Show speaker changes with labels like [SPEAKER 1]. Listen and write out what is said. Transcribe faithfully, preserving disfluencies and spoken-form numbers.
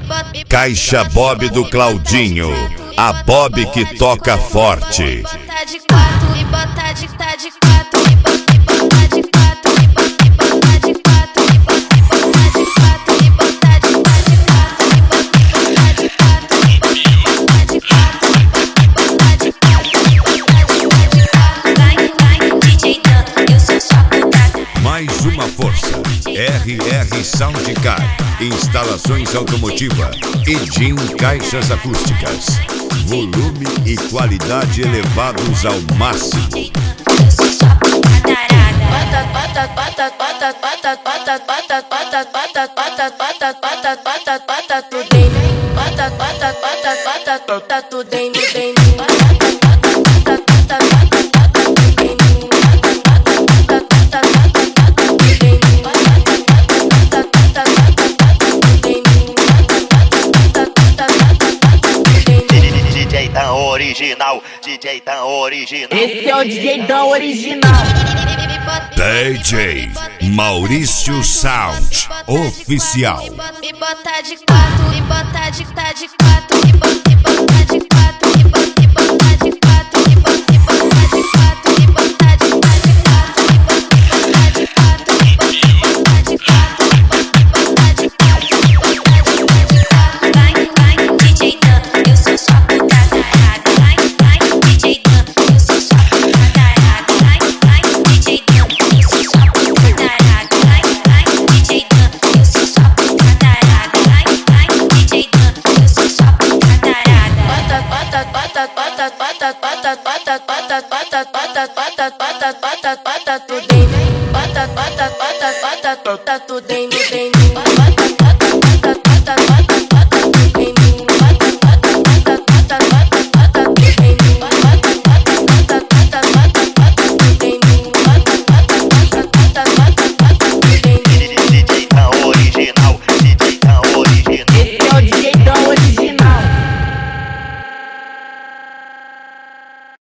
[SPEAKER 1] Caixa Bob do Claudinho, a Bob que toca forte.
[SPEAKER 2] Bota de quatro e bota de tá de quatro e bota de quatro e bota de quatro e bota de quatro e bota de quatro e bota de quatro e bota de quatro e bota de quatro. Vai, vai, D J Dan, eu sou sua putada.
[SPEAKER 1] Mais uma força, R R Soundcar, instalações automotiva e Jim Caixas Acústicas. Volume e qualidade elevados ao máximo.
[SPEAKER 2] Eu sou sua putarada. Bota, bota, bota, bota, bota, bota, bota, bota, bota, bota, bota, bota, bota, bota tudo em mim. Bota, bota, bota, bota, bota tudo em mim. Bota, bota, bota, bota, bota, bota tudo em mim. Bota, bota, bota, bota, bota tudo em mim. Bota, bota, bota, bota, bota tudo em mim. Bota, bota, bota, bota
[SPEAKER 3] D J Dan original, D J Dan original.
[SPEAKER 4] Esse é o D J Dan original.
[SPEAKER 1] D J Maurício Sound Oficial.
[SPEAKER 2] Me bota de quatro e bota de tá de quatro e bota de quatro e bota de quatro e bota de quatro e bota de quatro e bota de quatro e bota de quatro e bota de quatro e bota de quatro e bota de quatro. Vai, vai, D J Dan, eu sou sua putada. Vai, vai, D J Dan, eu sou sua putada. Vai, vai, D J Dan, eu sou sua putada. Vai, vai, D J Dan, eu sou sua putada. Vai, vai, D J Dan, eu sou sua putada. Bota, bota, bota, bota, bota, bota, bota, bota, bota, bota, bota, bota, bota tudo em mim.